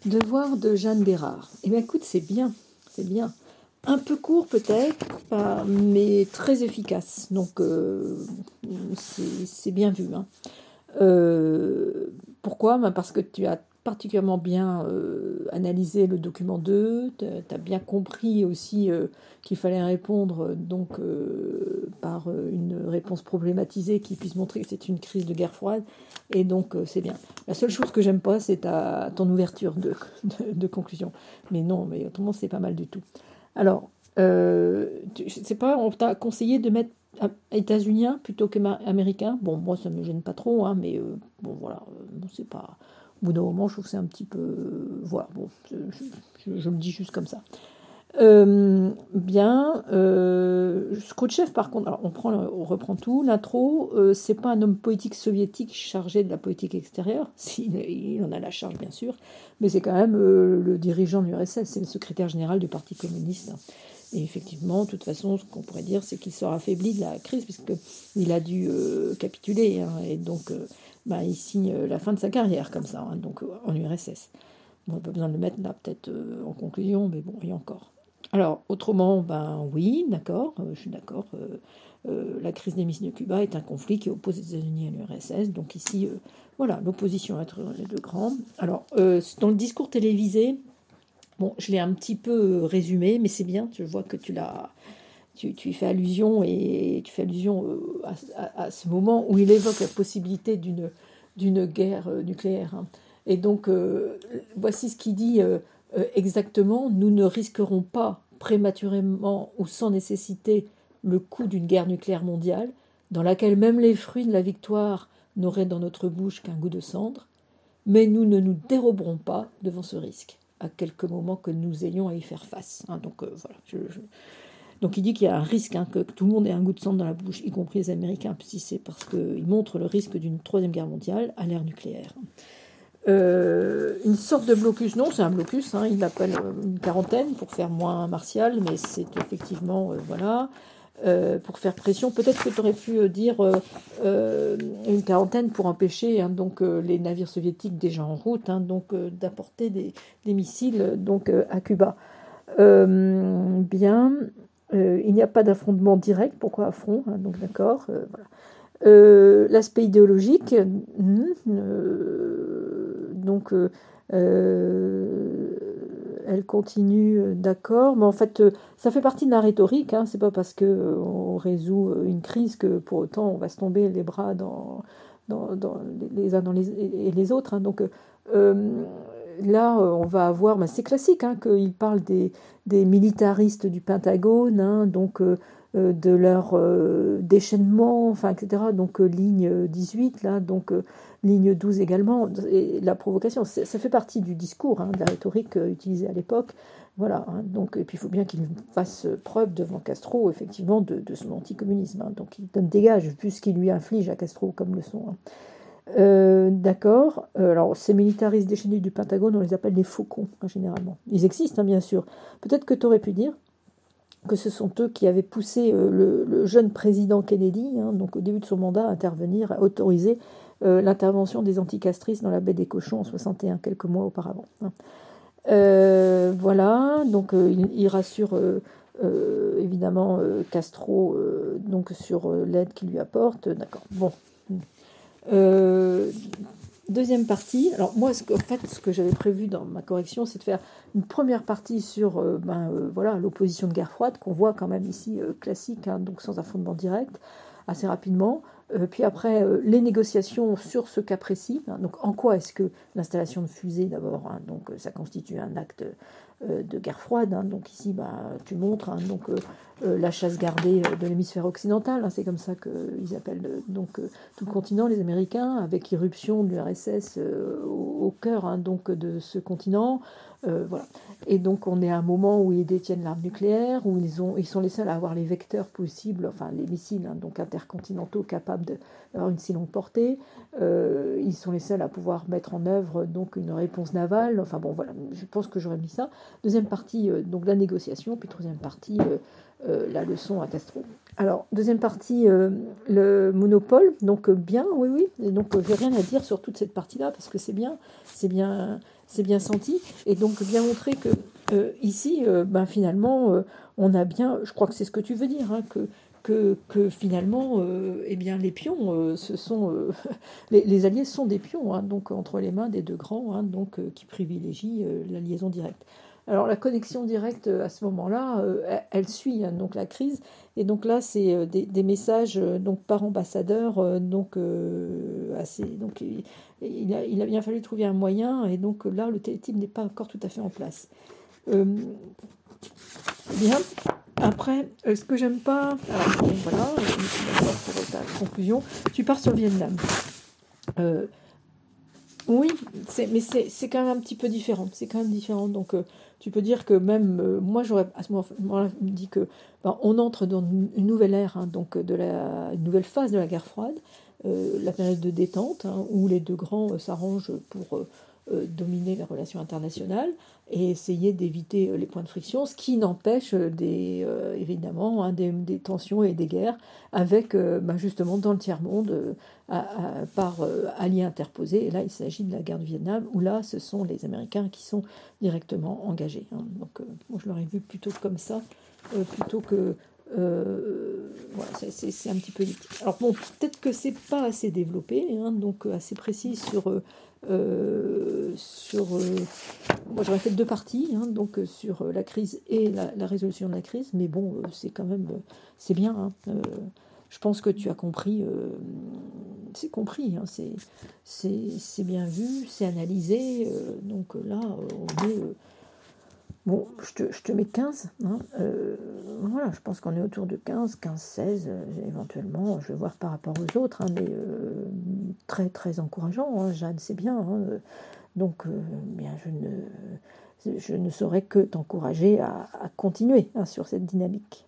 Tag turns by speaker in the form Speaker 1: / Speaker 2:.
Speaker 1: Devoir de Jeanne Bérard. Eh bien, écoute, c'est bien, c'est bien. Un peu court peut-être, mais très efficace. Donc, c'est bien vu. Hein. Pourquoi? Parce que tu as particulièrement bien analysé le document 2, tu as bien compris aussi qu'il fallait répondre par une réponse problématisée qui puisse montrer que c'est une crise de guerre froide, et donc c'est bien. La seule chose que j'aime pas, c'est ton ouverture de conclusion. Mais non, mais autrement, c'est pas mal du tout. Alors, je sais pas, on t'a conseillé de mettre états-unien plutôt qu'américain. Bon, moi, ça me gêne pas trop, hein, mais bon, voilà, bon, c'est pas... Au bout d'un moment, je trouve que c'est un petit peu... voilà, bon, je le dis juste comme ça. Bien. Khrouchtchev, par contre, alors on reprend tout. L'intro, c'est pas un homme politique soviétique chargé de la politique extérieure. Il en a la charge, bien sûr, mais c'est quand même le dirigeant de l'URSS, c'est le secrétaire général du Parti communiste. Et effectivement, de toute façon, ce qu'on pourrait dire, c'est qu'il sort affaibli de la crise, puisqu'il a dû capituler, hein, et donc il signe la fin de sa carrière, comme ça, hein, donc en URSS. Bon, pas besoin de le mettre là, peut-être en conclusion, mais bon, et encore. Alors, autrement, oui, d'accord, je suis d'accord. La crise des missiles de Cuba est un conflit qui oppose les États-Unis à l'URSS. Donc ici, voilà, l'opposition entre les deux grands. Alors, dans le discours télévisé, bon, je l'ai un petit peu résumé, mais c'est bien, je vois que tu fais allusion, et tu fais allusion à ce moment où il évoque la possibilité d'une guerre nucléaire. Hein. Et donc, voici ce qu'il dit exactement. Nous ne risquerons pas prématurément ou sans nécessité le coup d'une guerre nucléaire mondiale, dans laquelle même les fruits de la victoire n'auraient dans notre bouche qu'un goût de cendre, mais nous ne nous déroberons pas devant ce risque, à quelque moment que nous ayons à y faire face. Hein, donc voilà. Donc il dit qu'il y a un risque, hein, que tout le monde ait un goût de cendre dans la bouche, y compris les Américains, si c'est parce qu'il montre le risque d'une troisième guerre mondiale à l'ère nucléaire. Une sorte de blocus, non, c'est un blocus, hein, il l'appelle une quarantaine pour faire moins martial, mais c'est effectivement, voilà, pour faire pression. Peut-être que tu aurais pu dire une quarantaine pour empêcher, hein, les navires soviétiques déjà en route, hein, d'apporter des missiles à Cuba. Bien, il n'y a pas d'affrontement direct, pourquoi affront, hein, donc d'accord, voilà. L'aspect idéologique, elle continue, d'accord, mais en fait, ça fait partie de la rhétorique, hein, c'est pas parce qu'on résout une crise que pour autant on va se tomber les bras dans les uns et les autres. Hein, là, on va avoir, c'est classique, hein, qu'il parle des militaristes du Pentagone, hein, de leur déchaînement, enfin, etc. Donc, ligne 18, là, ligne 12 également, et la provocation, ça fait partie du discours, hein, de la rhétorique utilisée à l'époque. Voilà, hein, et puis il faut bien qu'il fasse preuve devant Castro, effectivement, de son anticommunisme. Hein, donc, il donne des gages, vu ce qu'il lui inflige à Castro comme leçon. Hein. D'accord. Alors, ces militaristes déchaînés du Pentagone, on les appelle les faucons, hein, généralement. Ils existent, hein, bien sûr. Peut-être que tu aurais pu dire que ce sont eux qui avaient poussé le jeune président Kennedy, hein, au début de son mandat, à intervenir, à autoriser l'intervention des anticastristes dans la baie des Cochons en 61, quelques mois auparavant. Hein. Voilà, il rassure évidemment Castro sur l'aide qu'il lui apporte. D'accord. Bon. Deuxième partie. Alors moi, ce que j'avais prévu dans ma correction, c'est de faire une première partie sur l'opposition de guerre froide, qu'on voit quand même ici classique, hein, sans affrontement direct, assez rapidement. Puis après, les négociations sur ce cas précis. Hein, en quoi est-ce que l'installation de fusées, d'abord, hein, ça constitue un acte de guerre froide. Hein, ici, tu montres, hein, la chasse gardée de l'hémisphère occidental. Hein, c'est comme ça qu'ils appellent tout le continent, les Américains, avec irruption de l'URSS au cœur, hein, de ce continent. Voilà. Et on est à un moment où ils détiennent l'arme nucléaire, où ils sont les seuls à avoir les vecteurs possibles, enfin les missiles, hein, intercontinentaux capables d'avoir une si longue portée. Ils sont les seuls à pouvoir mettre en œuvre une réponse navale. Enfin bon, voilà, je pense que j'aurais mis ça. Deuxième partie, la négociation, puis troisième partie, la leçon à Castro. Alors, deuxième partie, le monopole, bien, oui, et j'ai rien à dire sur toute cette partie-là, parce que c'est bien c'est bien senti, et donc bien montrer que ici, finalement, on a bien, je crois que c'est ce que tu veux dire, hein, que finalement, eh bien, les pions, ce sont les alliés sont des pions, hein, donc entre les mains des deux grands, hein, donc qui privilégient la liaison directe. Alors la connexion directe à ce moment-là, elle suit, hein, donc la crise, et donc là c'est des messages donc par ambassadeur, donc il a bien fallu trouver un moyen, et donc là le télétype n'est pas encore tout à fait en place. Euh, Bien. Après, ce que j'aime pas, alors bon, voilà, d'accord pour ta conclusion, tu pars sur le Vietnam. Euh, oui, mais c'est quand même un petit peu différent. C'est quand même différent. Donc, tu peux dire que même moi, j'aurais à ce moment-là dit que on entre dans une nouvelle ère, hein, donc une nouvelle phase de la guerre froide, la période de détente, hein, où les deux grands s'arrangent pour dominer les relations internationales et essayer d'éviter les points de friction, ce qui n'empêche évidemment, hein, des tensions et des guerres avec justement dans le tiers-monde par alliés interposés. Et là, il s'agit de la guerre du Vietnam, où là, ce sont les Américains qui sont directement engagés, hein. Donc, moi, je l'aurais vu plutôt comme ça, plutôt que... voilà, c'est un petit peu élitique. Alors bon, peut-être que c'est pas assez développé, hein, donc assez précis moi j'aurais fait deux parties, hein, donc sur la crise et la résolution de la crise, mais bon, c'est quand même, c'est bien, hein, je pense que tu as compris, c'est compris, hein, c'est bien vu, c'est analysé, donc là, on est... bon, je te mets 15, hein, voilà, je pense qu'on est autour de 15, 16, éventuellement, je vais voir par rapport aux autres, hein, mais très, très encourageant, hein, Jeanne, c'est bien, hein, donc, bien, je ne saurais que t'encourager à continuer, hein, sur cette dynamique.